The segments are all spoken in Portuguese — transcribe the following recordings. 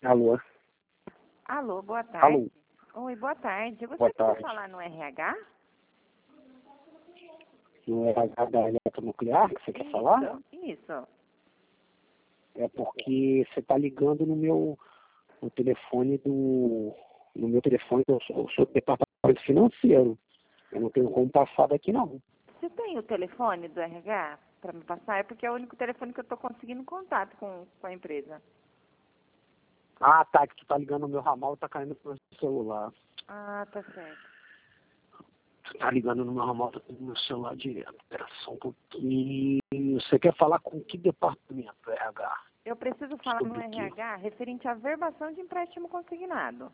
Alô? Alô, boa tarde. Alô? Oi, boa tarde. Você Boa quer tarde. falar no RH? No RH da eletronuclear que você quer falar? Isso. É porque você está ligando no telefone do... No meu telefone, eu sou do departamento financeiro. Eu não tenho como passar daqui, não. Você tem o telefone do RH para me passar? É porque é o único telefone que eu estou conseguindo contato com a empresa. Ah, tá, que tu tá ligando no meu ramal, tá caindo pro meu celular. Ah, tá certo. Tu tá ligando no meu ramal, tá caindo no meu celular direto. Espera só um pouquinho. Você quer falar com que departamento, RH? Eu preciso falar no Sobre o quê? RH referente à verbação de empréstimo consignado.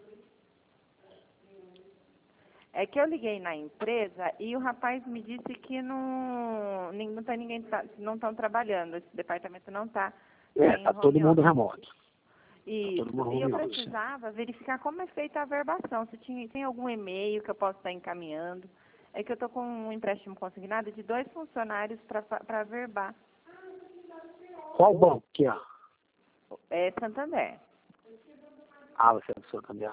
É que eu liguei na empresa e o rapaz me disse que não estão trabalhando, esse departamento não está em Tá todo home mundo office. remoto. Tá todo Isso. mundo E eu home office. precisava verificar como é feita a verbação, se tem algum e-mail que eu possa estar encaminhando. É que eu estou com um empréstimo consignado de 2 funcionários para verbar. Qual banco que é? É Santander. Ah, você é do Santander.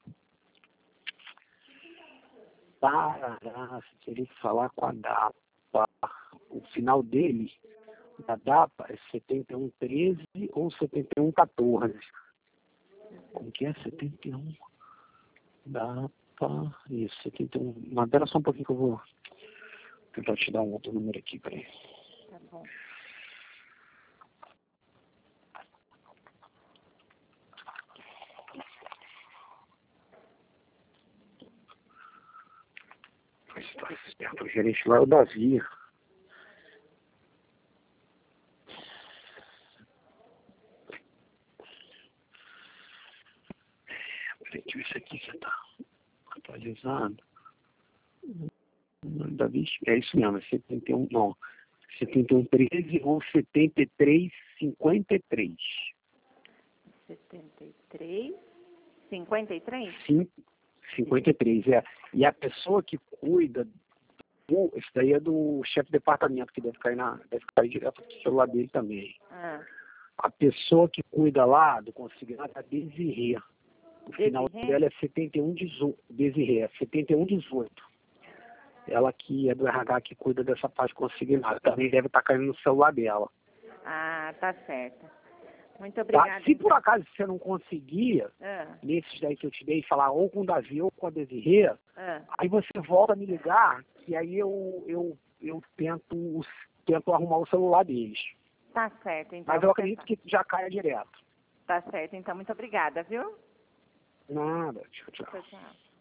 Parará, você teria que falar com a DAPA. O final dele, da DAPA, é 7113 ou 7114. Como que é? 71. DAPA, isso, 71. Mas espera só um pouquinho que eu vou tentar te dar um outro número aqui, peraí. Tá bom. Mas tá esperto, o gerente lá é o Davi. Peraí, deixa eu ver se aqui você tá atualizado. Davi, é isso mesmo, é 71, não. 7113 ou 7353. 73, 53? Sim, 53, é. E a pessoa que cuida, isso daí é do chefe de departamento, que deve cair direto pro celular dele também. Ah. A pessoa que cuida lá do consignado é a Desirê. O final Desirê? dela é 7118. Desirê, é 7118. Ela que é do RH que cuida dessa parte consignada. Também deve estar caindo no celular dela. Ah, tá certo. Muito Tá? obrigada, Se por então. acaso você não conseguir, Ah, nesses daí que eu te dei, falar ou com o Davi ou com a Desirê, ah. aí você volta a me ligar, que aí eu tento arrumar o celular deles. Tá certo, então. Mas eu acredito que já caia direto. Tá certo, então. Muito obrigada, viu? Nada, tchau, tchau. Tchau, tchau.